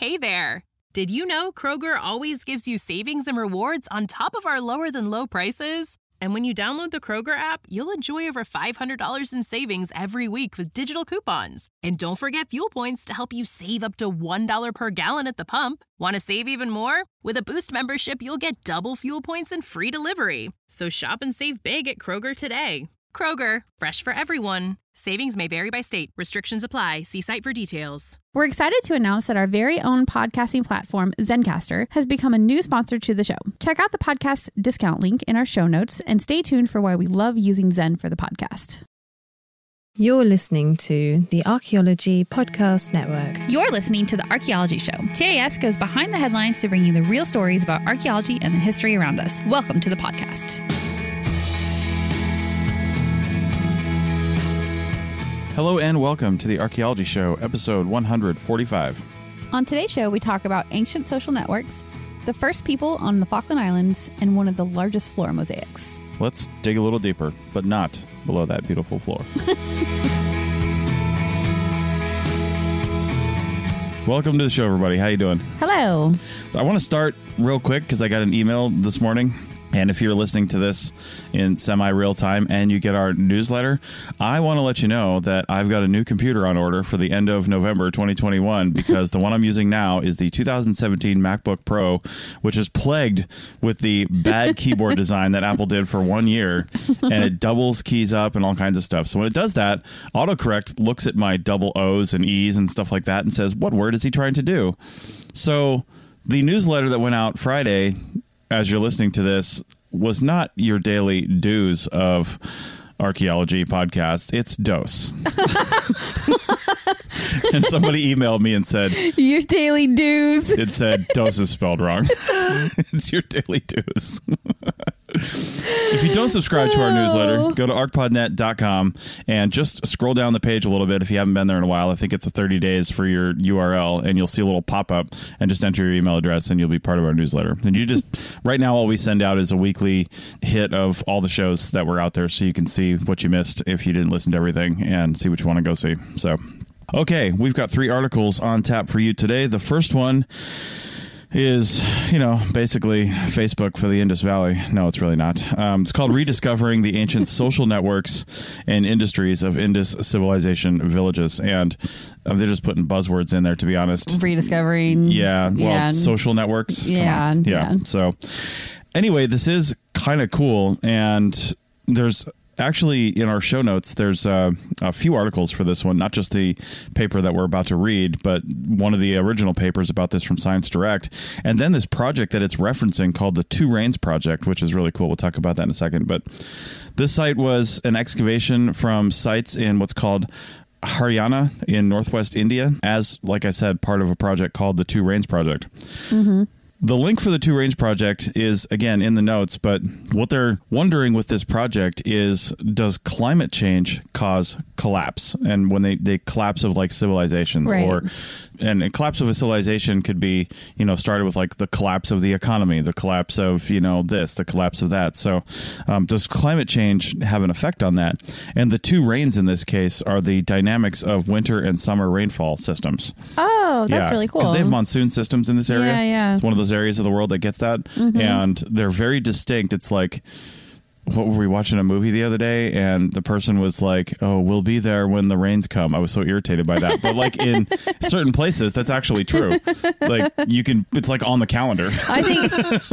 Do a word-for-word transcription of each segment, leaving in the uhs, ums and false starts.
Hey there! Did you know Kroger always gives you savings and rewards on top of our lower-than-low prices? And when you download the Kroger app, you'll enjoy over five hundred dollars in savings every week with digital coupons. And don't forget fuel points to help you save up to one dollar per gallon at the pump. Want to save even more? With a Boost membership, you'll get double fuel points and free delivery. So shop and save big at Kroger today. Kroger, fresh for everyone. Savings may vary by state. Restrictions apply. See site for details. We're excited to announce that our very own podcasting platform, Zencastr, has become a new sponsor to the show. Check out the podcast discount link in our show notes and stay tuned for why we love using Zen for the podcast. You're listening to the Archaeology Podcast Network. You're listening to The Archaeology Show. T A S goes behind the headlines to bring you the real stories about archaeology and the history around us. Welcome to the podcast. Hello and welcome to the Archaeology Show, episode one hundred forty-five. On today's show, we talk about ancient social networks, the first people on the Falkland Islands, and one of the largest floor mosaics. Let's dig a little deeper, but not below that beautiful floor. Welcome to the show, everybody. How you doing? Hello. So I want to start real quick because I got an email this morning. And if you're listening to this in semi-real time and you get our newsletter, I want to let you know that I've got a new computer on order for the end of November twenty twenty-one because the one I'm using now is the two thousand seventeen MacBook Pro, which is plagued with the bad keyboard design that Apple did for one year. And it doubles keys up and all kinds of stuff. So when it does that, autocorrect looks at my double O's and E's and stuff like that and says, what word is he trying to do? So the newsletter that went out Friday, as you're listening to this, was not your daily dose of archaeology podcast. It's dose. And somebody emailed me and said, your daily dues. It said dose is spelled wrong. It's your daily dose. If you don't subscribe to our newsletter, go to archpod net dot com and just scroll down the page a little bit if you haven't been there in a while. I think it's a thirty days for your U R L, and you'll see a little pop-up and just enter your email address and you'll be part of our newsletter. And you just, right now, all we send out is a weekly hit of all the shows that were out there so you can see what you missed if you didn't listen to everything and see what you want to go see. So, okay, we've got three articles on tap for you today. The first one is, you know, basically Facebook for the Indus Valley. No, it's really not. Um, it's called Rediscovering the Ancient Social Networks and Industries of Indus Civilization Villages. And uh, they're just putting buzzwords in there, to be honest. Rediscovering. Yeah. Well, yeah. social networks. Yeah, yeah. Yeah. So anyway, this is kind of cool. And there's actually, in our show notes, there's uh, a few articles for this one, not just the paper that we're about to read, but one of the original papers about this from Science Direct. And then this project that it's referencing called the Two Rains Project, which is really cool. We'll talk about that in a second. But this site was an excavation from sites in what's called Haryana in northwest India, as, like I said, part of a project called the Two Rains Project. Mm-hmm. The link for the Two Rains Project is, again, in the notes, but what they're wondering with this project is, does climate change cause collapse? And when they, they collapse of like civilizations, right. or and a collapse of a civilization could be, you know, started with like the collapse of the economy, the collapse of, you know, this, the collapse of that. So um, does climate change have an effect on that? And the two rains in this case are the dynamics of winter and summer rainfall systems. Oh, that's yeah, really cool. Because they have monsoon systems in this area. Yeah, yeah. It's one of those areas of the world that gets that. Mm-hmm. And they're very distinct. It's like, what were we watching a movie the other day, and the person was like, oh, we'll be there when the rains come. I was so irritated by that. But like in certain places, that's actually true. Like you can, it's like on the calendar. I think,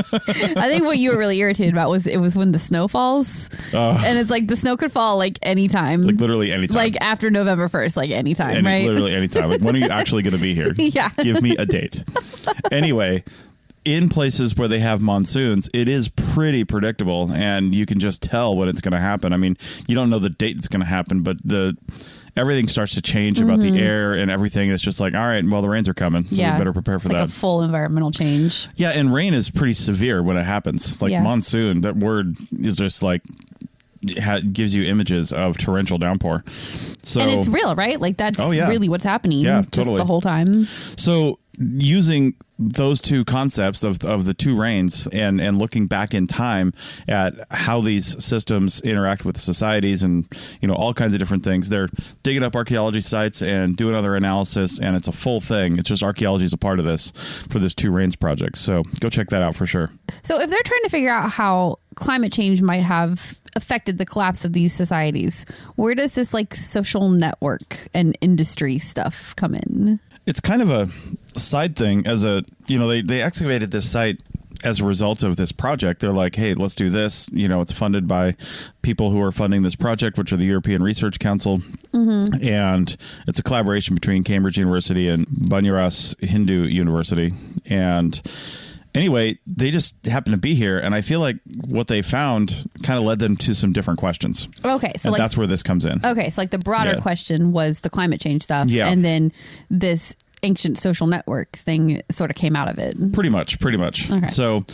I think what you were really irritated about was it was when the snow falls. Uh, and it's like the snow could fall like anytime. Like literally anytime. Like after November first, like anytime, Any, right? Literally anytime. Like when are you actually going to be here? Yeah. Give me a date. Anyway, in places where they have monsoons, it is pretty predictable, and you can just tell when it's going to happen. I mean, you don't know the date it's going to happen, but the everything starts to change about mm-hmm. the air and everything. It's just like, all right, well, the rains are coming, so yeah. we better prepare for it's that. Like a full environmental change. Yeah, and rain is pretty severe when it happens. Like yeah. monsoon, that word is just like, it ha- gives you images of torrential downpour. So, and it's real, right? Like that's oh, yeah. really what's happening yeah, just totally. the whole time. So using those two concepts of, of the two rains and, and looking back in time at how these systems interact with societies and, you know, all kinds of different things. They're digging up archaeology sites and doing other analysis, and it's a full thing. It's just archaeology is a part of this for this Two Rains project. So go check that out for sure. So if they're trying to figure out how climate change might have affected the collapse of these societies, where does this like social network and industry stuff come in? It's kind of a side thing. As a, you know, they, they excavated this site as a result of this project. They're like, hey, let's do this. You know, it's funded by people who are funding this project, which are the European Research Council. Mm-hmm. And it's a collaboration between Cambridge University and Banaras Hindu University. And anyway, they just happen to be here. And I feel like what they found kind of led them to some different questions. Okay. So and like, that's where this comes in. Okay. So like the broader Yeah. question was the climate change stuff. Yeah. And then this ancient social network thing sort of came out of it. Pretty much, pretty much. Okay. So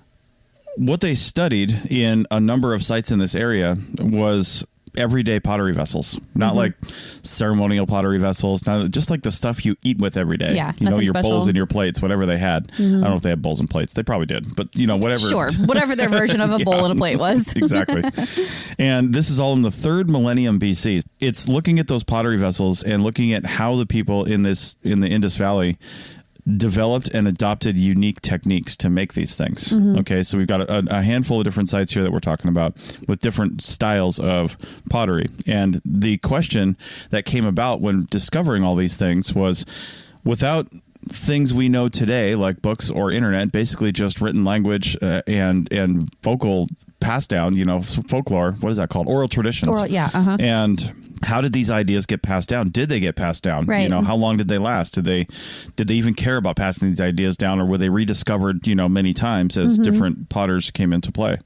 what they studied in a number of sites in this area was everyday pottery vessels, not Mm-hmm. like ceremonial pottery vessels, not just like the stuff you eat with every day. Yeah, you know, nothing your special. bowls and your plates, whatever they had. I don't know if they had bowls and plates. They probably did, but you know, whatever. Sure. Whatever their version of a Yeah. bowl and a plate was. Exactly. And this is all in the third millennium B C. It's looking at those pottery vessels and looking at how the people in this in the Indus Valley developed and adopted unique techniques to make these things. Mm-hmm. Okay, so we've got a, a handful of different sites here that we're talking about with different styles of pottery. And the question that came about when discovering all these things was, without things we know today, like books or internet, basically just written language uh, and and vocal pass down, you know, folklore, what is that called? Oral traditions. Oral, yeah, uh-huh. And how did these ideas get passed down? Did they get passed down? Right. You know, how long did they last? Did they did they even care about passing these ideas down, or were they rediscovered, you know, many times as Mm-hmm. different potters came into play?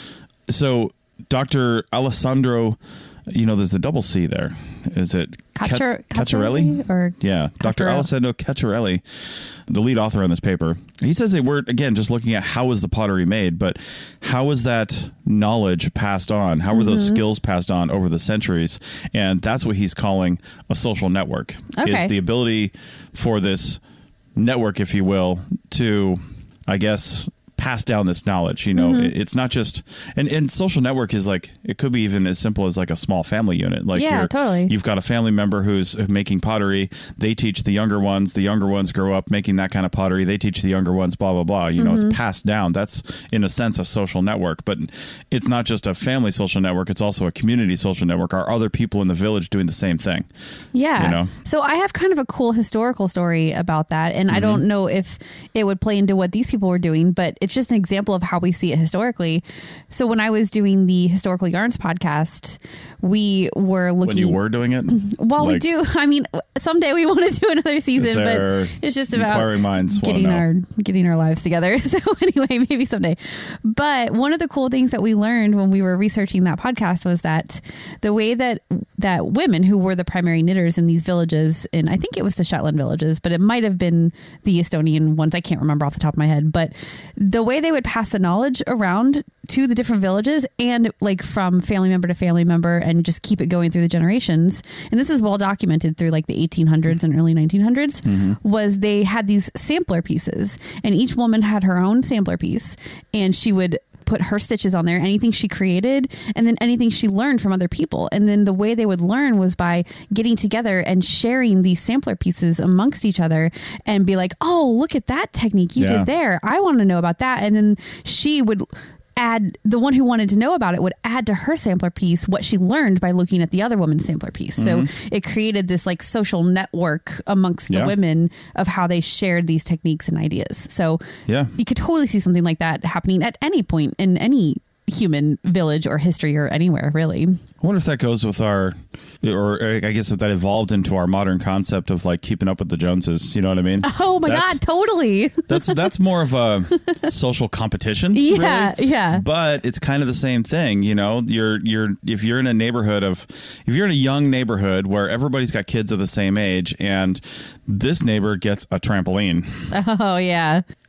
So Doctor Alessandro, you know, there's a double C there. Is it Caccia- Cacciarelli? Or Yeah, Doctor Cacciarelli. Alessandro Cacciarelli, the lead author on this paper. He says they were, again, just looking at how was the pottery made, but how was that knowledge passed on? How were those Mm-hmm. skills passed on over the centuries? And that's what he's calling a social network, Okay. is the ability for this network, if you will, to, I guess, pass down this knowledge. You know, Mm-hmm. it- it's not just, and, and social network is like, it could be even as simple as like a small family unit. Like Yeah, you're- totally. You've got a family member who's making pottery. They teach the younger ones. The younger ones grow up making that kind of pottery. They teach the younger ones, blah, blah, blah. You know, Mm-hmm. it's passed down. That's, in a sense, a social network. But it's not just a family social network. It's also a community social network. Are other people in the village doing the same thing? Yeah. You know? So I have kind of a cool historical story about that. And I don't know if it would play into what these people were doing, but it's just an example of how we see it historically. So when I was doing the Historical Yarns podcast, we were looking. When you were doing it? Well, we Like, do. I mean, someday we want to do another season, there but it's just about inquiring minds wanna getting know. our getting our lives together. So anyway, maybe someday. But one of the cool things that we learned when we were researching that podcast was that the way that that women who were the primary knitters in these villages, and I think it was the Shetland villages, but it might have been the Estonian ones. I can't remember off the top of my head. But the way they would pass the knowledge around to the different villages and like from family member to family member and just keep it going through the generations. And this is well documented through like the eighteen hundreds and early nineteen hundreds was they had these sampler pieces and each woman had her own sampler piece and she would put her stitches on there, anything she created, and then anything she learned from other people. And then the way they would learn was by getting together and sharing these sampler pieces amongst each other and be like, oh, look at that technique you Yeah. did there. I want to know about that. And then she would add, the one who wanted to know about it would add to her sampler piece what she learned by looking at the other woman's sampler piece. So it created this like social network amongst the Yeah. women of how they shared these techniques and ideas. So Yeah. you could totally see something like that happening at any point in any human village or history or anywhere, really. I wonder if that goes with our, or I guess if that evolved into our modern concept of like keeping up with the Joneses. You know what I mean? Oh my That's- God, totally. That's that's more of a social competition. Yeah, really. yeah. But it's kind of the same thing, you know. You're you're if you're in a neighborhood of if you're in a young neighborhood where everybody's got kids of the same age, and this neighbor gets a trampoline, Oh, yeah.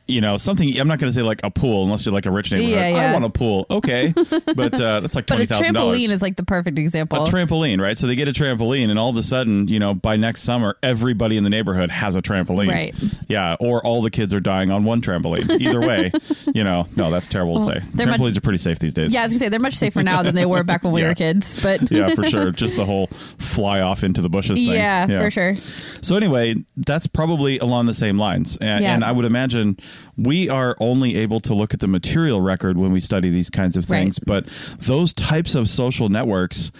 you know, something, I'm not going to say like a pool unless you're like a rich neighborhood. Yeah, yeah. I want a pool. Okay. But uh, that's like But twenty a thousand dollars. trampoline is like the perfect example. A trampoline, right? So they get a trampoline, and all of a sudden, you know, by next summer, everybody in the neighborhood has a trampoline. Right. Yeah. Or all the kids are dying on one trampoline. Either way, you know, no, that's terrible Well, to say. they're Trampolines much- are pretty safe these days. Yeah, I was gonna say they're much safer now than they were back when we Yeah. were kids. But Yeah, for sure. Just the whole fly off into the bushes thing. yeah, for sure. So anyway, that's probably along the same lines. And, Yeah. and I would imagine we are only able to look at the material record when we study these kinds of things. Right. But those types of social networks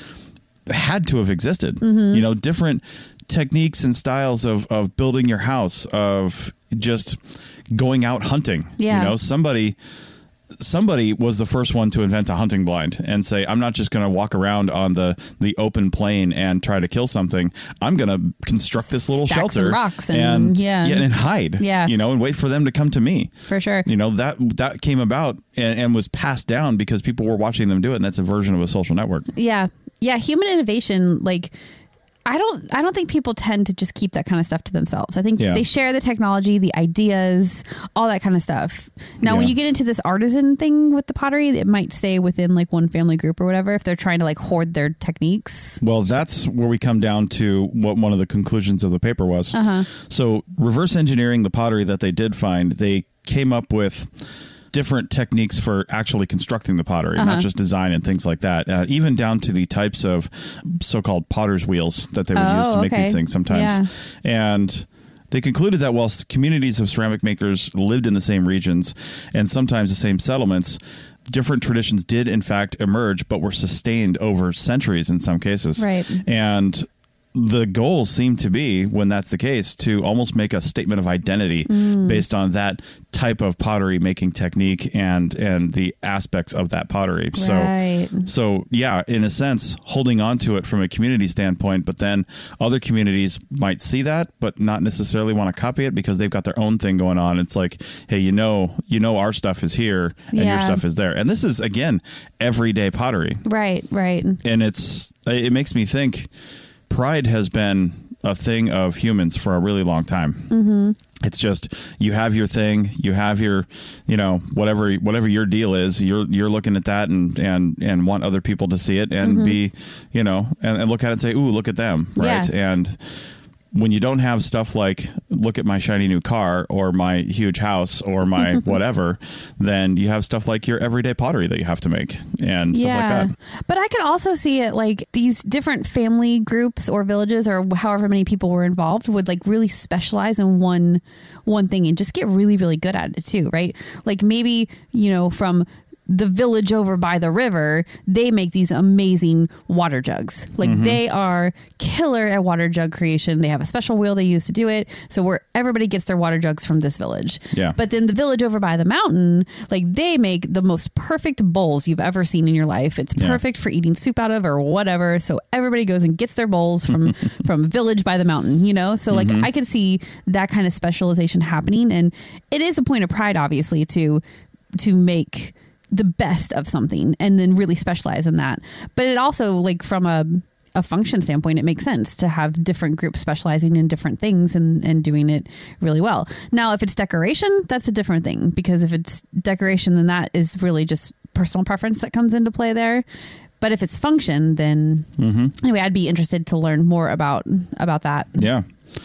had to have existed. Mm-hmm. You know, different techniques and styles of, of building your house, of just going out hunting. Yeah. You know, somebody... Somebody was the first one to invent a hunting blind and say, I'm not just going to walk around on the, the open plain and try to kill something. I'm going to construct this little Stack shelter some rocks and- yeah. and hide, Yeah. you know, and wait for them to come to me. For sure. You know, that that came about and, and was passed down because people were watching them do it. And that's a version of a social network. Yeah. Yeah. Human innovation, like, I don't I don't think people tend to just keep that kind of stuff to themselves. I think Yeah. they share the technology, the ideas, all that kind of stuff. Now, when Yeah. you get into this artisan thing with the pottery, it might stay within like one family group or whatever if they're trying to like hoard their techniques. Well, that's where we come down to what one of the conclusions of the paper was. Uh-huh. So reverse engineering the pottery that they did find, they came up with different techniques for actually constructing the pottery, Uh-huh. not just design and things like that, uh, even down to the types of so-called potter's wheels that they would Oh, use to make okay. these things sometimes. And they concluded that whilst communities of ceramic makers lived in the same regions and sometimes the same settlements, different traditions did in fact emerge, but were sustained over centuries in some cases. Right. And the goal seemed to be, when that's the case, to almost make a statement of identity Mm. based on that type of pottery making technique and and the aspects of that pottery. Right. So, so yeah, in a sense, holding on to it from a community standpoint, but then other communities might see that, but not necessarily want to copy it because they've got their own thing going on. It's like, hey, you know, you know, our stuff is here and Yeah. your stuff is there, and this is again everyday pottery, Right, right. and it's it makes me think. Pride has been a thing of humans for a really long time. Mm-hmm. It's just you have your thing, you have your, you know, whatever whatever your deal is. You're you're looking at that and and and want other people to see it and Mm-hmm. be, you know, and, and look at it and say, ooh, look at them, right? Yeah. And when you don't have stuff like look at my shiny new car or my huge house or my whatever, then you have stuff like your everyday pottery that you have to make and stuff like that. But I could also see it like these different family groups or villages or however many people were involved would like really specialize in one one thing and just get really, really good at it too, right? Like maybe, you know, from the village over by the river, they make these amazing water jugs. Like Mm-hmm. they are killer at water jug creation. They have a special wheel they use to do it. So where everybody gets their water jugs from this village. Yeah. But then the village over by the mountain, like they make the most perfect bowls you've ever seen in your life. It's Yeah. perfect for eating soup out of or whatever. So everybody goes and gets their bowls from from village by the mountain, you know? So like Mm-hmm. I could see that kind of specialization happening, and it is a point of pride obviously to to make the best of something and then really specialize in that. But it also, like from a a function standpoint, it makes sense to have different groups specializing in different things and, and doing it really well. Now, if it's decoration, that's a different thing, because if it's decoration, then that is really just personal preference that comes into play there. But if it's function, then Mm-hmm. anyway, I'd be interested to learn more about about that. Yeah.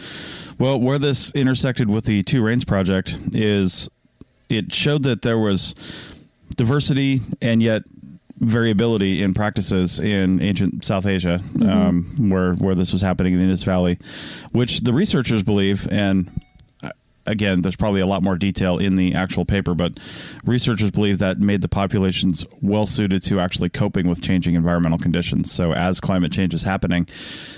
Well, where this intersected with the Two Rains project is it showed that there was diversity and yet variability in practices in ancient South Asia, Mm-hmm. um, where where this was happening in the Indus Valley, which the researchers believe, and again, there's probably a lot more detail in the actual paper, but researchers believe that made the populations well suited to actually coping with changing environmental conditions. So as climate change is happening,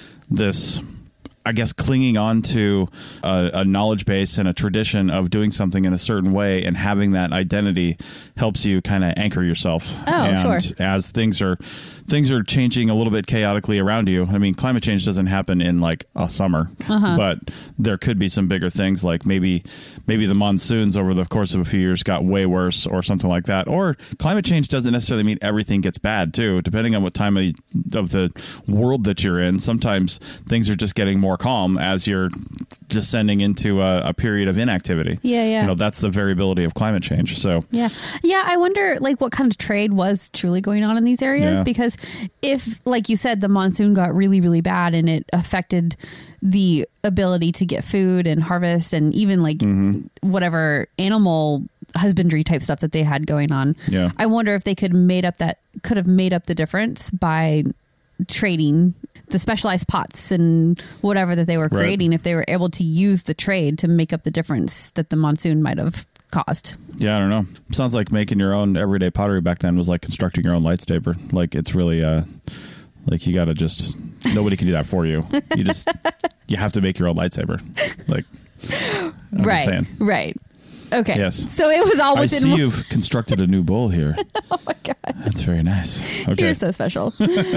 this, I guess, clinging on to a, a knowledge base and a tradition of doing something in a certain way and having that identity helps you kind of anchor yourself. Oh, and sure. as things are things are changing a little bit chaotically around you. I mean, climate change doesn't happen in like a summer, uh-huh. but there could be some bigger things like maybe maybe the monsoons over the course of a few years got way worse or something like that. Or climate change doesn't necessarily mean everything gets bad too, depending on what time of the, of the world that you're in. Sometimes things are just getting more calm as you're descending into a, a period of inactivity. Yeah, yeah. You know, that's the variability of climate change. So yeah, yeah. I wonder like what kind of trade was truly going on in these areas, yeah. because if, like you said, the monsoon got really, really bad and it affected the ability to get food and harvest and even like mm-hmm. whatever animal husbandry type stuff that they had going on. Yeah. I wonder if they could made up that could have made up the difference by trading the specialized pots and whatever that they were creating, right. if they were able to use the trade to make up the difference that the monsoon might have caused. Yeah, I don't know. Sounds like making your own everyday pottery back then was like constructing your own lightsaber. Like it's really uh like you gotta just nobody can do that for you. You just you have to make your own lightsaber. Like I'm right, just saying. Right. Okay. Yes. So it was all I within. see you've constructed a new bowl here. Oh my god. That's very nice. Okay. You're so special.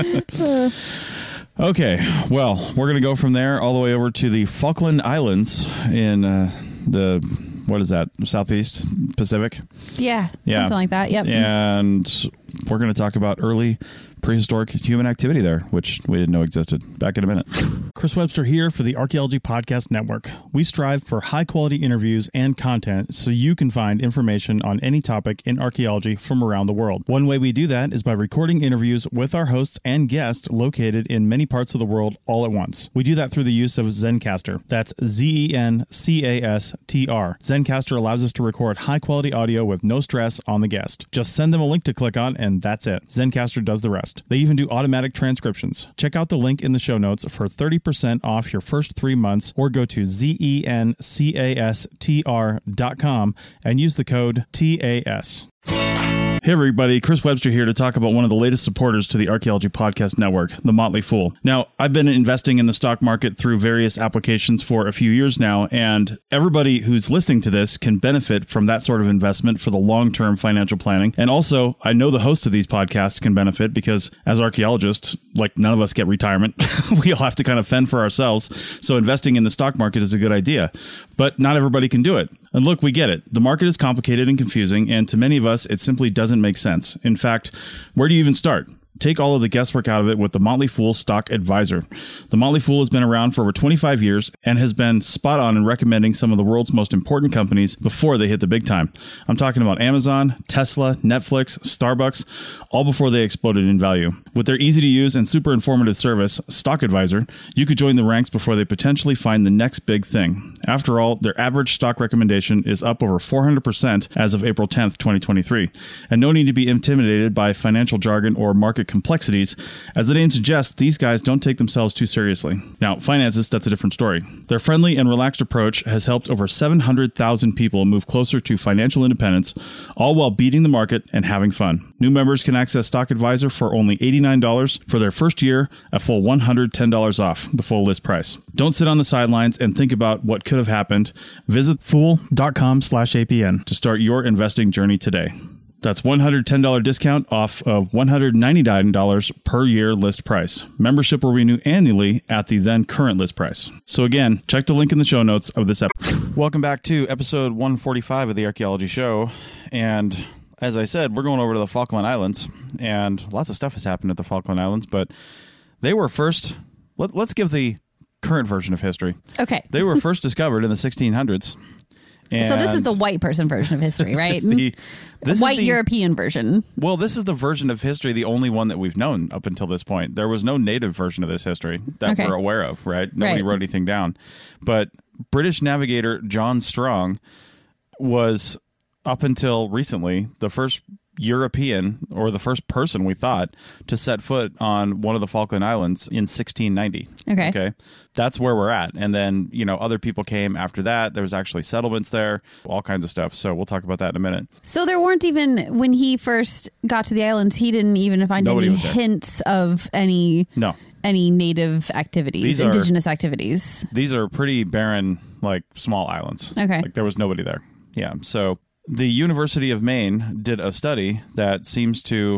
Okay. Well, we're gonna go from there all the way over to the Falkland Islands in uh, the what is that? Southeast Pacific. Yeah. Yeah. Something like that. Yep. And we're gonna talk about early prehistoric human activity there, which we didn't know existed. Back in a minute. Chris Webster here for the Archaeology Podcast Network. We strive for high-quality interviews and content so you can find information on any topic in archaeology from around the world. One way we do that is by recording interviews with our hosts and guests located in many parts of the world all at once. We do that through the use of Zencastr. That's Z E N C A S T R. Zencastr allows us to record high-quality audio with no stress on the guest. Just send them a link to click on, and that's it. Zencastr does the rest. They even do automatic transcriptions. Check out the link in the show notes for thirty percent off your first three months or go to Z E N C A S T R dot com and use the code T A S. Hey everybody, Chris Webster here to talk about one of the latest supporters to the Archaeology Podcast Network, The Motley Fool. Now, I've been investing in the stock market through various applications for a few years now, and everybody who's listening to this can benefit from that sort of investment for the long-term financial planning. And also, I know the hosts of these podcasts can benefit because as archaeologists, like none of us get retirement. We all have to kind of fend for ourselves. So investing in the stock market is a good idea, but not everybody can do it. And look, we get it. The market is complicated and confusing, and to many of us, it simply doesn't make sense. In fact, where do you even start? Take all of the guesswork out of it with the Motley Fool Stock Advisor. The Motley Fool has been around for over twenty-five years and has been spot on in recommending some of the world's most important companies before they hit the big time. I'm talking about Amazon, Tesla, Netflix, Starbucks, all before they exploded in value. With their easy to use and super informative service, Stock Advisor, you could join the ranks before they potentially find the next big thing. After all, their average stock recommendation is up over four hundred percent as of April tenth, twenty twenty-three. And no need to be intimidated by financial jargon or market complexities. As the name suggests, these guys don't take themselves too seriously. Now, finances, that's a different story. Their friendly and relaxed approach has helped over seven hundred thousand people move closer to financial independence, all while beating the market and having fun. New members can access Stock Advisor for only eighty-nine dollars for their first year, a full one hundred ten dollars off the full list price. Don't sit on the sidelines and think about what could have happened. Visit fool.com slash APN to start your investing journey today. That's one hundred ten dollars discount off of one hundred ninety-nine dollars per year list price. Membership will renew annually at the then current list price. So again, check the link in the show notes of this episode. Welcome back to episode one forty-five of the Archaeology Show. And as I said, we're going over to the Falkland Islands, and lots of stuff has happened at the Falkland Islands, but they were first, let, let's give the current version of history. Okay. They were first discovered in the sixteen hundreds. And so this is the white person version of history, right? This is the, this white is the, European version. Well, this is the version of history, the only one that we've known up until this point. There was no native version of this history that okay. we're aware of, right? Nobody right. wrote anything down. But British navigator John Strong was, up until recently, the first European, or the first person we thought, to set foot on one of the Falkland Islands in sixteen ninety. Okay. Okay. That's where we're at. And then, you know, other people came after that. There was actually settlements there, all kinds of stuff. So we'll talk about that in a minute. So there weren't even, when he first got to the islands, he didn't even find Nobody any was there. hints of any No. any native activities, These indigenous are, activities. These are pretty barren, like, small islands. Okay. Like, there was nobody there. Yeah. So the University of Maine did a study that seems to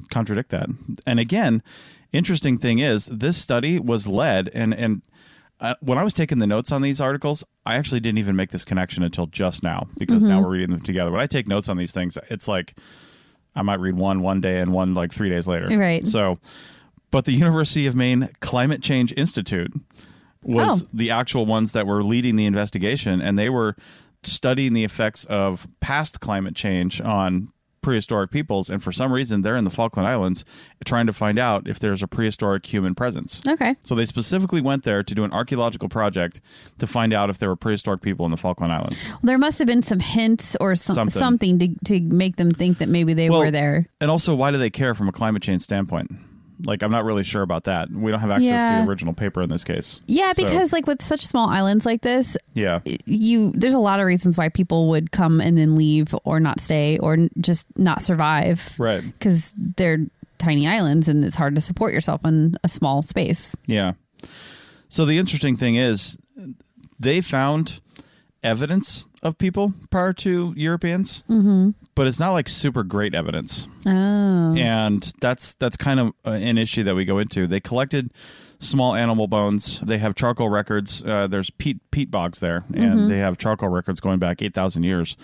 contradict that. And again, interesting thing is this study was led and and uh, when I was taking the notes on these articles, I actually didn't even make this connection until just now because mm-hmm. now we're reading them together. When I take notes on these things, it's like I might read one one day and one like three days later. Right. So, but the University of Maine Climate Change Institute was oh. the actual ones that were leading the investigation, and they were studying the effects of past climate change on prehistoric peoples, and for some reason they're in the Falkland Islands trying to find out if there's a prehistoric human presence. Okay. So they specifically went there to do an archaeological project to find out if there were prehistoric people in the Falkland Islands. Well, there must have been some hints or some, something, something to, to make them think that maybe they well, were there. And also, why do they care from a climate change standpoint? Like, I'm not really sure about that. We don't have access yeah. to the original paper in this case. Yeah, so, because like with such small islands like this, yeah, you there's a lot of reasons why people would come and then leave or not stay or just not survive. Right. Because they're tiny islands and it's hard to support yourself in a small space. Yeah. So the interesting thing is they found evidence of people prior to Europeans, mm-hmm. but it's not like super great evidence. Oh. And that's that's kind of an issue that we go into. They collected small animal bones. They have charcoal records. Uh, there's peat peat bogs there, and mm-hmm. they have charcoal records going back eight thousand years.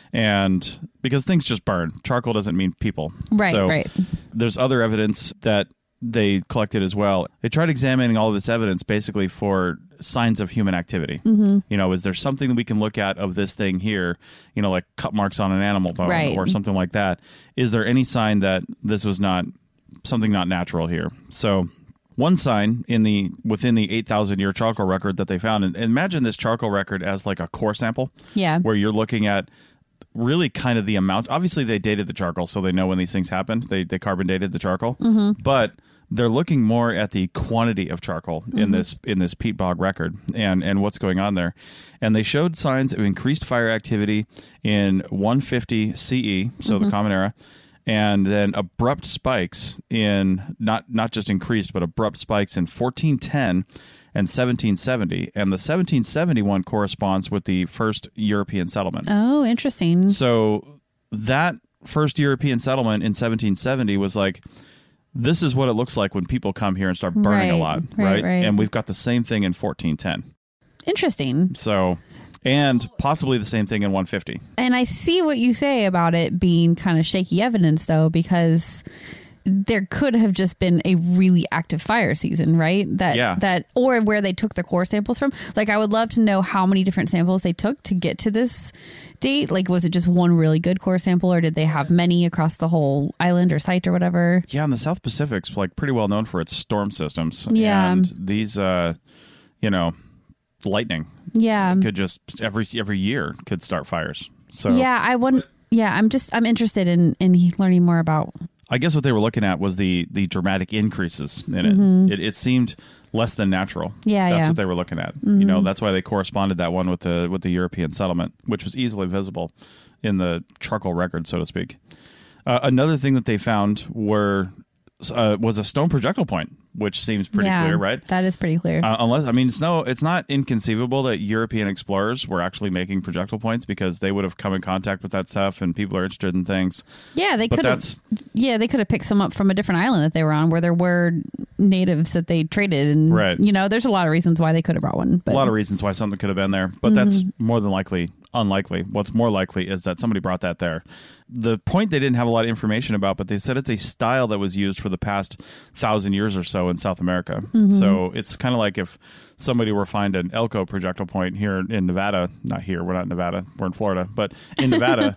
And because things just burn, charcoal doesn't mean people. Right, so right. There's other evidence that they collected as well. They tried examining all of this evidence basically for signs of human activity. Mm-hmm. You know, is there something that we can look at of this thing here, you know, like cut marks on an animal bone right. or something like that? Is there any sign that this was not something not natural here? So one sign in the within the eight thousand year charcoal record that they found, and imagine this charcoal record as like a core sample. Yeah. Where you're looking at really kind of the amount. Obviously, they dated the charcoal, so they know when these things happened. They they carbon dated the charcoal. Mm-hmm. But they're looking more at the quantity of charcoal mm-hmm. in this in this peat bog record and, and what's going on there. And they showed signs of increased fire activity in one fifty C E, so mm-hmm. the Common Era, and then abrupt spikes in, not, not just increased, but abrupt spikes in fourteen ten and seventeen seventy. And the seventeen seventy one corresponds with the first European settlement. Oh, interesting. So that first European settlement in seventeen seventy was like, this is what it looks like when people come here and start burning right, a lot, right, right? right? And we've got the same thing in fourteen ten. Interesting. So, and possibly the same thing in one fifty. And I see what you say about it being kind of shaky evidence, though, because there could have just been a really active fire season, right? That yeah. that or where they took the core samples from. Like, I would love to know how many different samples they took to get to this date. Like, was it just one really good core sample, or did they have many across the whole island or site or whatever? Yeah, and the South Pacific's like pretty well known for its storm systems. Yeah. And these uh you know, lightning. Yeah. Could just every every year could start fires. So yeah, I wouldn't yeah, I'm just I'm interested in in learning more about. I guess what they were looking at was the the dramatic increases in mm-hmm. it. it. It seemed less than natural. Yeah, that's yeah. what they were looking at. Mm-hmm. You know, that's why they corresponded that one with the with the European settlement, which was easily visible in the charcoal record, so to speak. Uh, another thing that they found were uh, was a stone projectile point, which seems pretty yeah, clear, right? That is pretty clear. Uh, unless, I mean, it's no, it's not inconceivable that European explorers were actually making projectile points because they would have come in contact with that stuff, and people are interested in things. Yeah, they But could have. that's- Yeah, they could have picked some up from a different island that they were on, where there were natives that they traded, and Right. you know, there's a lot of reasons why they could have brought one. But A lot of reasons why something could have been there, but that's more than likely unlikely. What's more likely is that somebody brought that there. The point they didn't have a lot of information about, but they said it's a style that was used for the past thousand years or so in South America. Mm-hmm. So it's kind of like if somebody were to find an Elko projectile point here in Nevada, not here, we're not in Nevada, we're in Florida, but in Nevada,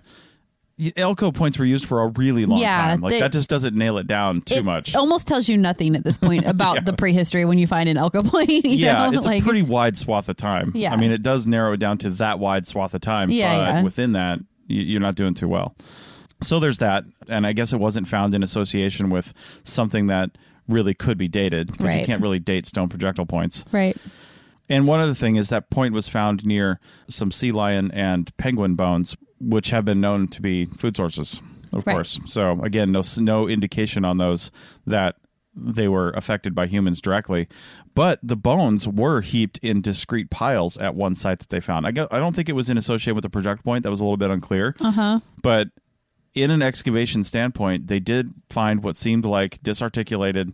Elko points were used for a really long Yeah, time. Like they- that just doesn't nail it down too it much. almost tells you nothing at this point about Yeah. the prehistory when you find an Elko point. You Yeah, know? it's like, a pretty wide swath of time. Yeah. I mean, it does narrow it down to that wide swath of time, Yeah, but yeah. within that, y- you're not doing too well. So there's that, and I guess it wasn't found in association with something that really could be dated, because you Right. can't really date stone projectile points. right. And one other thing is that point was found near some sea lion and penguin bones, which have been known to be food sources, of Right. course. So again, no no indication on those that they were affected by humans directly. But the bones were heaped in discrete piles at one site that they found. I, go, I don't think it was in association with the projectile point. That was a little bit unclear. Uh huh. But in an excavation standpoint, they did find what seemed like disarticulated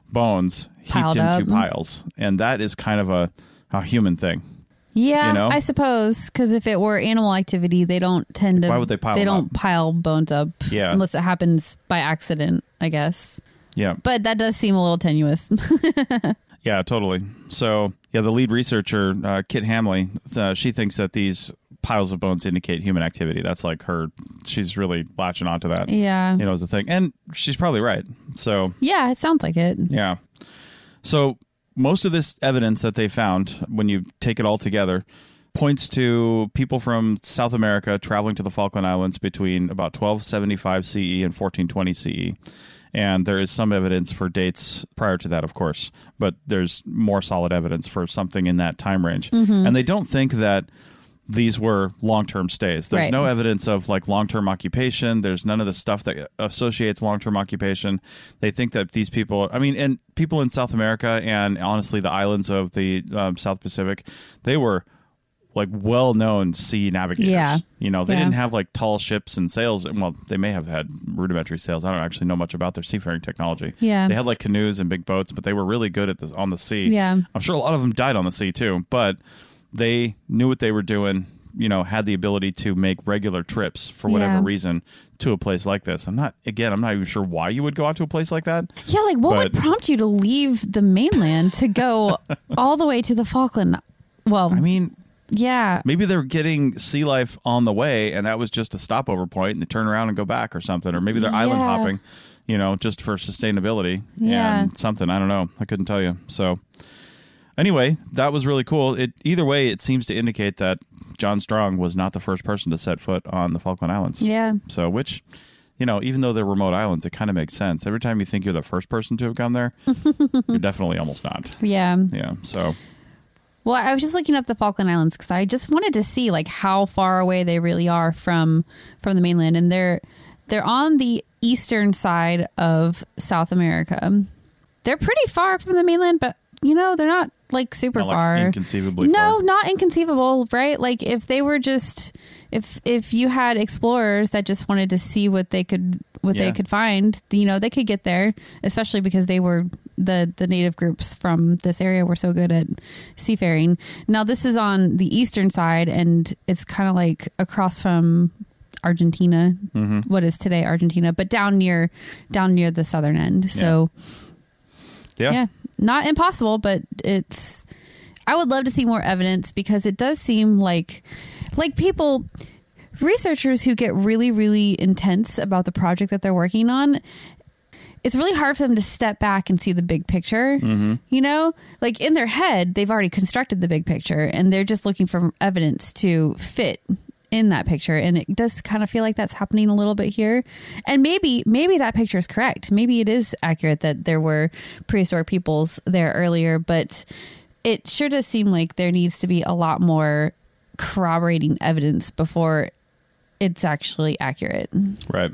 bones heaped Piled into up. piles. And that is kind of a, a human thing. Yeah, You know? I suppose, because if it were animal activity, they don't tend to. Why would they pile They them don't up? pile bones up. Yeah. Unless it happens by accident, I guess. Yeah. But that does seem a little tenuous. Yeah, totally. So, yeah, the lead researcher, uh, Kit Hamley, uh, she thinks that these piles of bones indicate human activity. That's like her. She's really latching onto that. Yeah. You know, as a thing. And she's probably right. So, Yeah, it sounds like it. yeah. So, most of this evidence that they found, when you take it all together, points to people from South America traveling to the Falkland Islands between about twelve seventy-five C E and fourteen twenty C E. And there is some evidence for dates prior to that, of course, but there's more solid evidence for something in that time range. Mm-hmm. And they don't think that these were long-term stays. There's Right. no evidence of like long-term occupation. There's none of the stuff that associates long-term occupation. They think that these people, I mean, and people in South America and honestly the islands of the um, South Pacific, they were like well-known sea navigators. Yeah. You know, they Yeah. didn't have like tall ships and sails. Well, they may have had rudimentary sails. I don't actually know much about their seafaring technology. Yeah. They had like canoes and big boats, but they were really good at this on the sea. Yeah. I'm sure a lot of them died on the sea too, but they knew what they were doing, you know, had the ability to make regular trips for whatever Yeah. reason to a place like this. I'm not, again, I'm not even sure why you would go out to a place like that. Yeah, like what would But- prompt you to leave the mainland to go all the way to the Falkland? Well, I mean, yeah. maybe they're getting sea life on the way and that was just a stopover point and they turn around and go back or something. Or maybe they're island Yeah. hopping, you know, just for sustainability Yeah. and something. I don't know. I couldn't tell you. So anyway, that was really cool. It either way, it seems to indicate that John Strong was not the first person to set foot on the Falkland Islands. Yeah. So, which, you know, even though they're remote islands, it kind of makes sense. Every time you think you're the first person to have gone there, you're definitely almost not. Yeah. Yeah. So, Well, I was just looking up the Falkland Islands because I just wanted to see like how far away they really are from from the mainland, and they're they're on the eastern side of South America. They're pretty far from the mainland, but you know they're not like super not like far. inconceivably no, far. not inconceivable, right? Like if they were just if if you had explorers that just wanted to see what they could what Yeah. they could find, you know, they could get there, especially because they were the the native groups from this area were so good at seafaring. Now this is on the eastern side and it's kind of like across from Argentina, Mm-hmm. what is today Argentina, but down near down near the southern end. So yeah. yeah, not impossible, but it's I would love to see more evidence because it does seem like like people researchers who get really really intense about the project that they're working on, it's really hard for them to step back and see the big picture. Mm-hmm. You know, like in their head they've already constructed the big picture and they're just looking for evidence to fit in that picture, and it does kind of feel like that's happening a little bit here. And maybe maybe that picture is correct, maybe it is accurate that there were prehistoric peoples there earlier, but it sure does seem like there needs to be a lot more corroborating evidence before it's actually accurate. Right.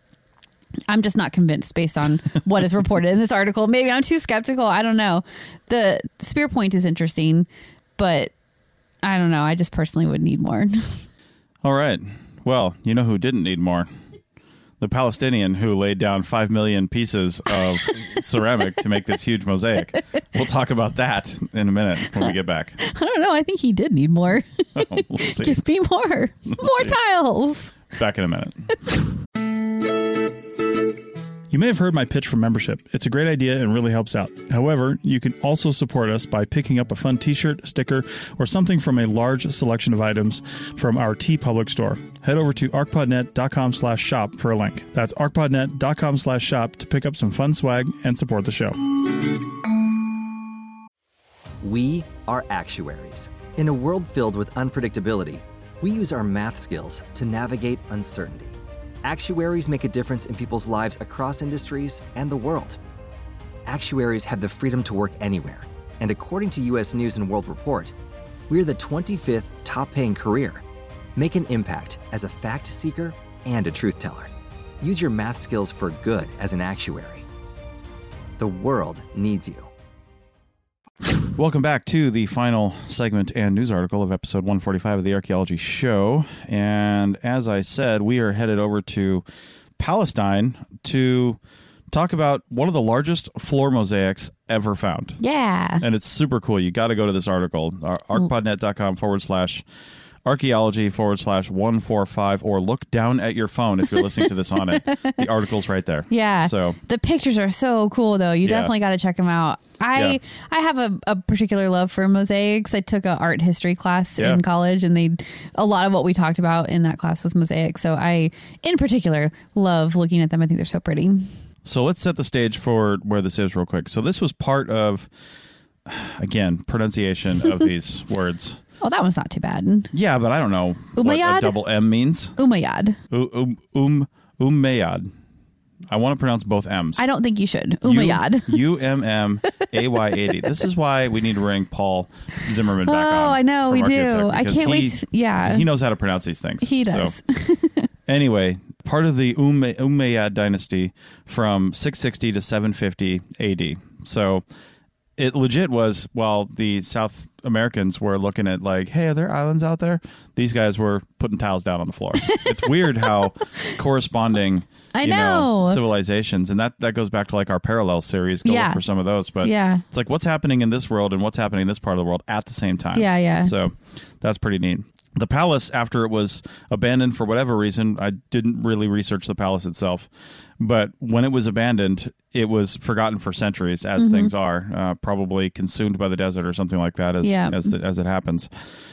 I'm just not convinced based on what is reported in this article. Maybe I'm too skeptical, I don't know. The spear point is interesting, but I don't know, I just personally would need more. All right. Well, you know who didn't need more? The Palestinian who laid down five million pieces of ceramic to make this huge mosaic. We'll talk about that in a minute when we get back. I don't know. I think he did need more. We'll see. Give me more. More see. tiles. Back in a minute. You may have heard my pitch for membership. It's a great idea and really helps out. However, you can also support us by picking up a fun t-shirt, sticker, or something from a large selection of items from our TeePublic store. Head over to arcpodnet.com slash shop for a link. That's arcpodnet.com slash shop to pick up some fun swag and support the show. We are actuaries. In a world filled with unpredictability, we use our math skills to navigate uncertainty. Actuaries make a difference in people's lives across industries and the world. Actuaries have the freedom to work anywhere, and according to U S News and World Report, we're the twenty-fifth top-paying career. Make an impact as a fact seeker and a truth teller. Use your math skills for good as an actuary. The world needs you. Welcome back to the final segment and news article of episode one forty-five of the Archaeology Show. And as I said, we are headed over to Palestine to talk about one of the largest floor mosaics ever found. Yeah. And it's super cool. You got to go to this article, arcpodnet.com forward slash archaeology forward slash one forty-five, or look down at your phone if you're listening to this on it. The article's right there. Yeah. So the pictures are so cool, though. You Yeah. definitely got to check them out. I Yeah. I have a, a particular love for mosaics. I took an art history class Yeah. in college, and they a lot of what we talked about in that class was mosaics. So I, in particular, love looking at them. I think they're so pretty. So let's set the stage for where this is real quick. So this was part of, again, pronunciation of these words. Oh, that one's not too bad. Yeah, but I don't know what Umayyad? a double M means. Umayyad. U- Um, um, Umayyad. I want to pronounce both M's. I don't think you should. Umayyad. U M M A Y A D. This is why we need to bring Paul Zimmerman back on. Oh, I know, from we do. Archaeotech, I because can't he- wait to- yeah. He knows how to pronounce these things. He So, does. anyway, part of the Ume- Umayyad dynasty from six sixty to seven fifty A D. So it legit was, while the South Americans were looking at like, hey, are there islands out there? These guys were putting tiles down on the floor. It's weird how corresponding I you know. know. civilizations, and that, that goes back to like our parallel series. Go Yeah. look for some of those. But Yeah. it's like what's happening in this world and what's happening in this part of the world at the same time. Yeah, yeah. So that's pretty neat. The palace, after it was abandoned for whatever reason, I didn't really research the palace itself, but when it was abandoned, it was forgotten for centuries, as Mm-hmm. things are, uh, probably consumed by the desert or something like that, as Yeah. as, the, as it happens.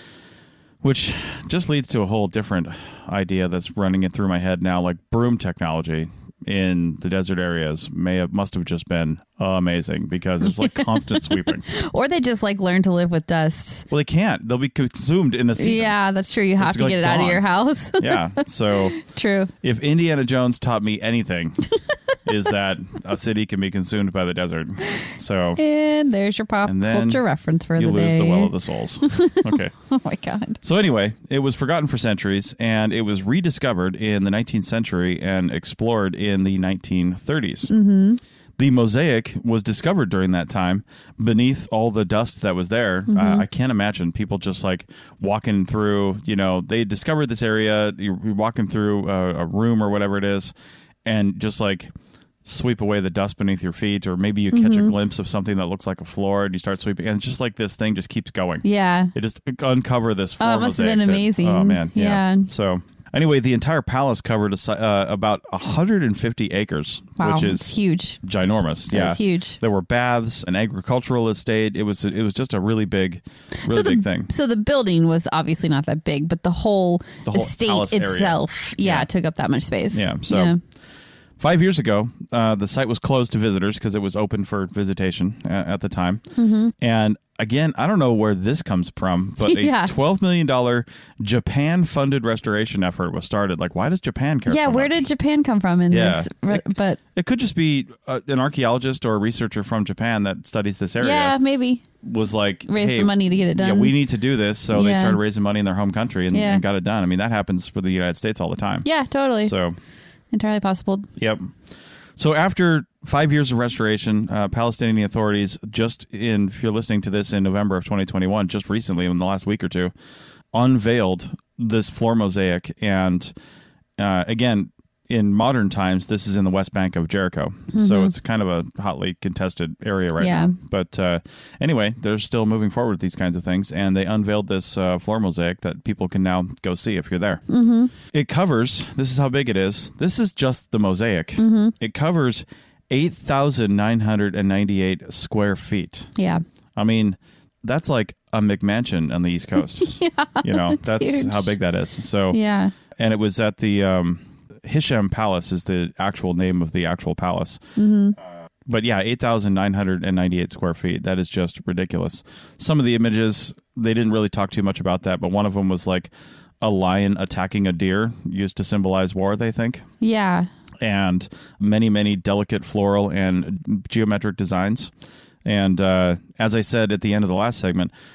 Which just leads to a whole different idea that's running it through my head now, like broom technology in the desert areas may have must have just been amazing because it's like constant sweeping. Or they just like learn to live with dust. Well, they can't. They'll be consumed in the season. Yeah, that's true. You have It's to like get it out of gone. your house. Yeah. So True. if Indiana Jones taught me anything, is that a city can be consumed by the desert. So And there's your pop And then culture reference for you the lose day. the well of the souls. Okay. Oh my God. So anyway, it was forgotten for centuries, and it was rediscovered in the nineteenth century and explored in the nineteen thirties. Mm-hmm. The mosaic was discovered during that time beneath all the dust that was there. Mm-hmm. Uh, I can't imagine people just like walking through, you know, they discovered this area, you're you're walking through a, a room or whatever it is, and just like sweep away the dust beneath your feet, or maybe you catch Mm-hmm. a glimpse of something that looks like a floor and you start sweeping, and it's just like this thing just keeps going. Yeah. It just uncover this floor Oh, it must have mosaic been that- amazing. oh man, yeah. Yeah. So anyway, the entire palace covered a, si- uh, about one hundred fifty acres, Wow. which It's is huge. ginormous. Yeah, That's huge. There were baths, an agricultural estate. It was it was just a really big, really so the, big thing. So the building was obviously not that big, but the whole, The whole estate palace area. itself, yeah, Yeah. took up that much space. Yeah, so- Five years ago, uh, the site was closed to visitors because it was open for visitation uh, at the time. Mm-hmm. And again, I don't know where this comes from, but a Yeah. twelve million dollars Japan-funded restoration effort was started. Like, why does Japan care Yeah, so where much? did Japan come from in Yeah. this? Re- But It could just be uh, an archaeologist or a researcher from Japan that studies this area yeah, maybe was like, raise hey, the money to get it yeah, done. we need to do this. So they Yeah. started raising money in their home country and, Yeah. and got it done. I mean, that happens for the United States all the time. Yeah, totally. So, Entirely possible. yep. So after five years of restoration, uh, Palestinian authorities just in, if you're listening to this in November of twenty twenty-one, just recently in the last week or two, unveiled this floor mosaic. And uh, again, in modern times, this is in the West Bank of Jericho. So it's kind of a hotly contested area right Yeah. now. But uh, anyway, they're still moving forward with these kinds of things. And they unveiled this uh, floor mosaic that people can now go see if you're there. Mm-hmm. It covers, this is how big it is. This is just the mosaic. Mm-hmm. It covers eight thousand nine hundred ninety-eight square feet. Yeah. I mean, that's like a McMansion on the East Coast. Yeah, you know, that's huge. how big that is. So, Yeah. and it was at the um, Hisham Palace is the actual name of the actual palace. Mm-hmm. Uh, but yeah, eight thousand nine hundred ninety-eight square feet. That is just ridiculous. Some of the images, they didn't really talk too much about that, but one of them was like a lion attacking a deer used to symbolize war, they think. Yeah. And many, many delicate floral and geometric designs. And uh, as I said at the end of the last segment,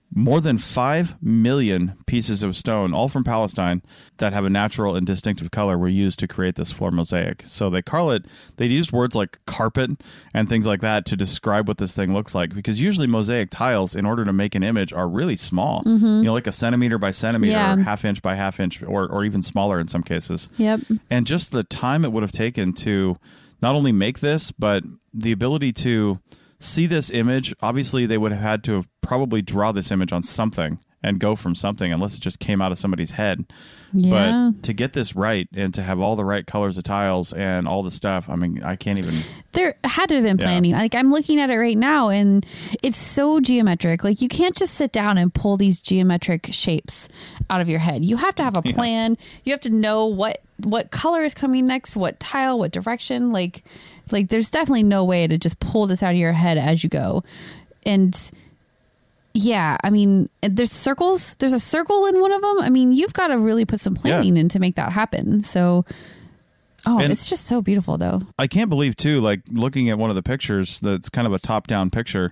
more than five million pieces of stone, all from Palestine, that have a natural and distinctive color were used to create this floor mosaic. So they call it, they used words like carpet and things like that to describe what this thing looks like, because usually mosaic tiles, in order to make an image, are really small, mm-hmm. you know, like a centimeter by centimeter, yeah. or half inch by half inch, or, or even smaller in some cases. Yep. And just the time it would have taken to not only make this, but the ability to see this image. Obviously, they would have had to have probably draw this image on something and go from something, unless it just came out of somebody's head. Yeah. But to get this right and to have all the right colors of tiles and all the stuff, I mean, I can't even... There had to have been planning. Yeah. Like, I'm looking at it right now, and it's so geometric. Like, you can't just sit down and pull these geometric shapes out of your head. You have to have a plan. Yeah. You have to know what what color is coming next, what tile, what direction. Like, like there's definitely no way to just pull this out of your head as you go. And... yeah, I mean, there's circles. There's a circle in one of them. I mean, you've got to really put some planning yeah. in to make that happen. So, oh, and it's just so beautiful, though. I can't believe, too, like, looking at one of the pictures that's kind of a top-down picture.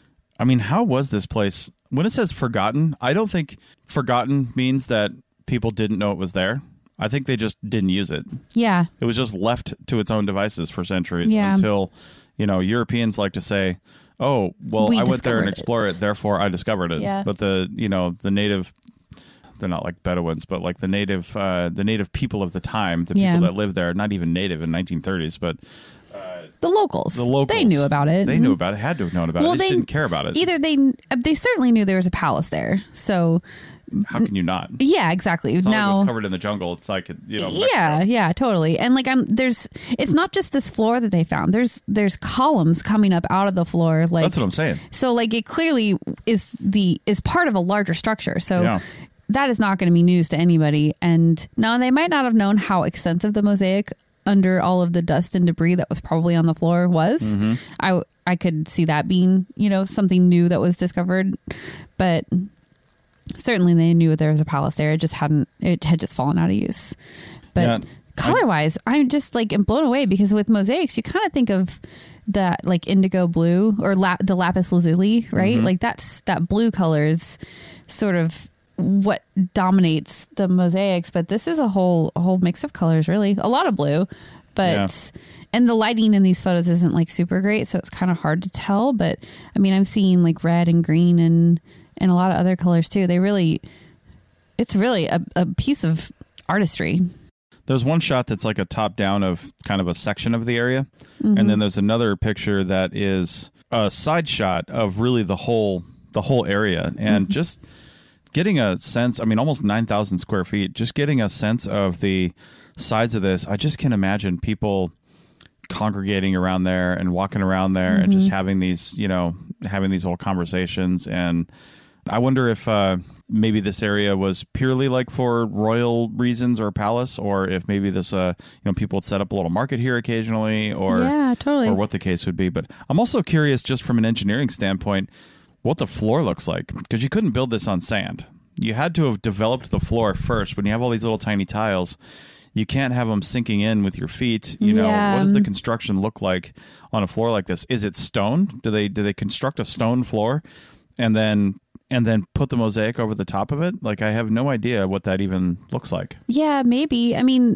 I mean, how was this place? When it says forgotten, I don't think forgotten means that people didn't know it was there. I think they just didn't use it. Yeah. It was just left to its own devices for centuries yeah. until, you know, Europeans like to say... oh, well, we I went there and explored it. it, therefore I discovered it. Yeah. But the, you know, the native, they're not like Bedouins, but like the native, uh, the native people of the time, the yeah. people that lived there, not even native in nineteen thirties, but uh, the locals, the locals, they knew about it. They knew about it, had to have known about well, it. They just they, didn't care about it. Either they, they certainly knew there was a palace there. So how can you not? Yeah, exactly. It's now not like it was covered in the jungle. It's like, you know, yeah, Mexico. yeah, totally. And like, I'm there's, it's not just this floor that they found. There's there's columns coming up out of the floor. Like, that's what I'm saying. So like, it clearly is the is part of a larger structure. So. Yeah. That is not going to be news to anybody. And now they might not have known how extensive the mosaic under all of the dust and debris that was probably on the floor was. Mm-hmm. I I could see that being, you know, something new that was discovered, but certainly they knew there was a palace there. It just hadn't, it had just fallen out of use. But yeah, color wise, I'm just like, I'm blown away, because with mosaics, you kind of think of that like indigo blue or la- the lapis lazuli, right? Mm-hmm. Like that's, that blue color is sort of what dominates the mosaics, but this is a whole, a whole mix of colors, really. A lot of blue, but, yeah. and the lighting in these photos isn't like super great, so it's kind of hard to tell. But I mean, I'm seeing like red and green and, and a lot of other colors too. They really, it's really a, a piece of artistry. There's one shot that's like a top down of kind of a section of the area. Mm-hmm. And then there's another picture that is a side shot of really the whole, the whole area. And mm-hmm. just getting a sense, I mean, almost nine thousand square feet, just getting a sense of the size of this. I just can imagine people congregating around there and walking around there mm-hmm. and just having these, you know, having these little conversations. And I wonder if uh, maybe this area was purely like for royal reasons or palace, or if maybe this, uh, you know, people would set up a little market here occasionally, or yeah, totally, or what the case would be. But I'm also curious, just from an engineering standpoint, what the floor looks like, because you couldn't build this on sand. You had to have developed the floor first. When you have all these little tiny tiles, you can't have them sinking in with your feet. You know, yeah. what does the construction look like on a floor like this? Is it stone? Do they do they construct a stone floor and then and then put the mosaic over the top of it? Like, I have no idea what that even looks like. Yeah, maybe. I mean,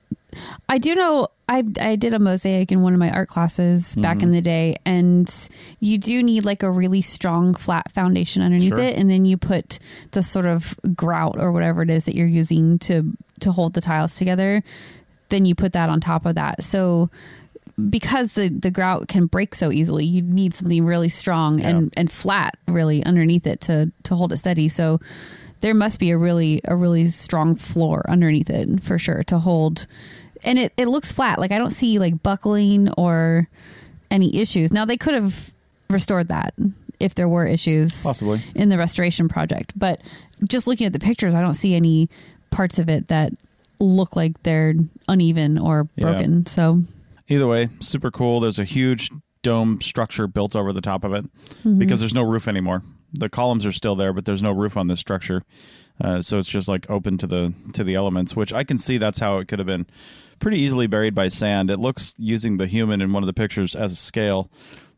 I do know I I did a mosaic in one of my art classes back mm-hmm. in the day, and you do need like a really strong flat foundation underneath sure. it, and then you put the sort of grout or whatever it is that you're using to to hold the tiles together. Then you put that on top of that. So because the, the grout can break so easily, you need something really strong yeah. and, and flat really underneath it to, to hold it steady. So there must be a really, a really strong floor underneath it for sure to hold. And it, it looks flat. Like, I don't see like buckling or any issues. Now they could have restored that if there were issues possibly in the restoration project, but just looking at the pictures, I don't see any parts of it that look like they're uneven or broken. Yeah. So either way, super cool. There's a huge dome structure built over the top of it mm-hmm. because there's no roof anymore. The columns are still there, but there's no roof on this structure. Uh, so it's just like open to the to the elements, which I can see that's how it could have been pretty easily buried by sand. It looks, using the human in one of the pictures as a scale,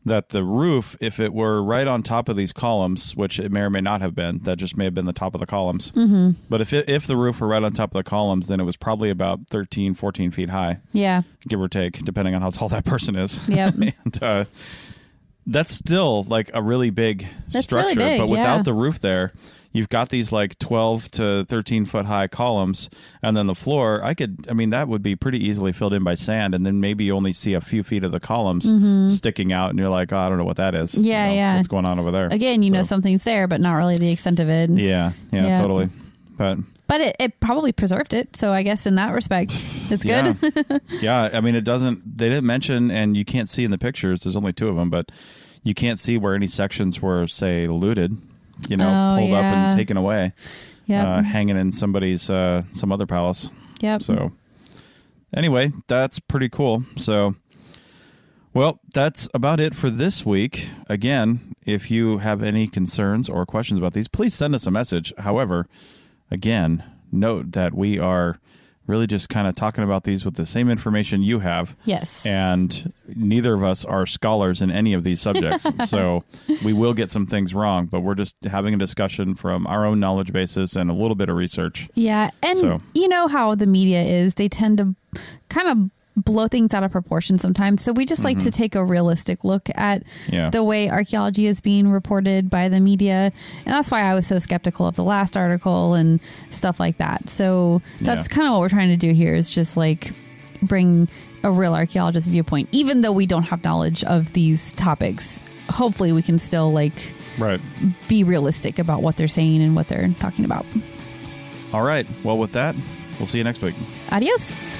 that the roof, if it were right on top of these columns, which it may or may not have been, that just may have been the top of the columns. Mm-hmm. But if it, if the roof were right on top of the columns, then it was probably about thirteen, fourteen feet high. Yeah. Give or take, depending on how tall that person is. Yep. and uh, that's still like a really big That's structure. really big, but without yeah. the roof there, you've got these like twelve to thirteen foot high columns, and then the floor, I could, I mean, that would be pretty easily filled in by sand, and then maybe you only see a few feet of the columns mm-hmm. sticking out, and you're like, oh, I don't know what that is. Yeah, you know, yeah. What's going on over there? Again, you so, know something's there, but not really the extent of it. Yeah, yeah, Yeah. totally. But But it, it probably preserved it, so I guess in that respect, it's good. Yeah. yeah, I mean, it doesn't, they didn't mention, and you can't see in the pictures, there's only two of them, but you can't see where any sections were, say, looted. You know, Oh, pulled up yeah. and taken away, Yep. uh, hanging in somebody's, uh, some other palace. Yep. So, anyway, that's pretty cool. So, well, that's about it for this week. Again, if you have any concerns or questions about these, please send us a message. However, again, note that we are really just kind of talking about these with the same information you have. Yes. And neither of us are scholars in any of these subjects. So we will get some things wrong, but we're just having a discussion from our own knowledge basis and a little bit of research. Yeah. And So- you know how the media is, they tend to kind of blow things out of proportion sometimes. So we just like to take a realistic look at Yeah. the way archaeology is being reported by the media. And that's why I was so skeptical of the last article and stuff like that. So that's Yeah. kind of what we're trying to do here, is just like bring a real archaeologist viewpoint. Even though we don't have knowledge of these topics, hopefully we can still like Right. be realistic about what they're saying and what they're talking about. All right. Well, with that, we'll see you next week. Adios.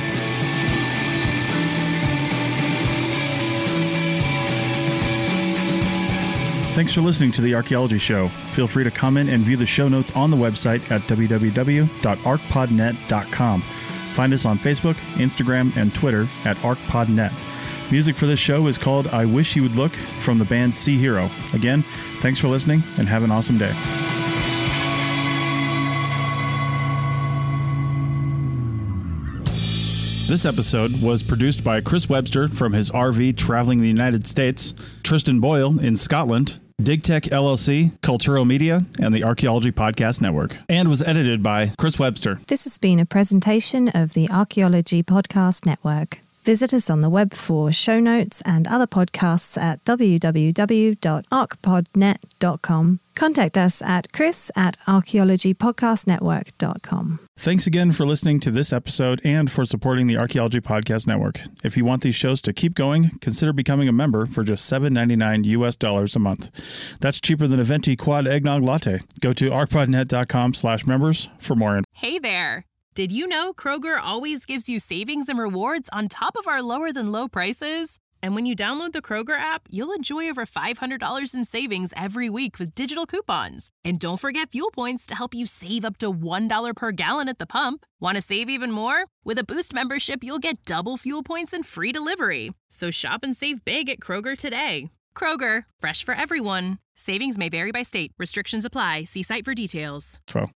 Thanks for listening to The Archaeology Show. Feel free to comment and view the show notes on the website at w w w dot arc pod net dot com. Find us on Facebook, Instagram, and Twitter at ArcPodNet. Music for this show is called I Wish You Would Look from the band Sea Hero. Again, thanks for listening and have an awesome day. This episode was produced by Chris Webster from his R V traveling the United States, Tristan Boyle in Scotland, DigTech L L C, Cultural Media, and the Archaeology Podcast Network, and was edited by Chris Webster. This has been a presentation of the Archaeology Podcast Network. Visit us on the web for show notes and other podcasts at w w w dot arc pod net dot com. Contact us at chris at archaeology podcast network dot com. Thanks again for listening to this episode and for supporting the Archaeology Podcast Network. If you want these shows to keep going, consider becoming a member for just seven ninety-nine U S dollars a month. That's cheaper than a venti quad eggnog latte. Go to arcpodnet dot com slash members for more info. Hey there! Did you know Kroger always gives you savings and rewards on top of our lower than low prices? And when you download the Kroger app, you'll enjoy over five hundred dollars in savings every week with digital coupons. And don't forget fuel points to help you save up to one dollar per gallon at the pump. Want to save even more? With a Boost membership, you'll get double fuel points and free delivery. So shop and save big at Kroger today. Kroger, fresh for everyone. Savings may vary by state. Restrictions apply. See site for details.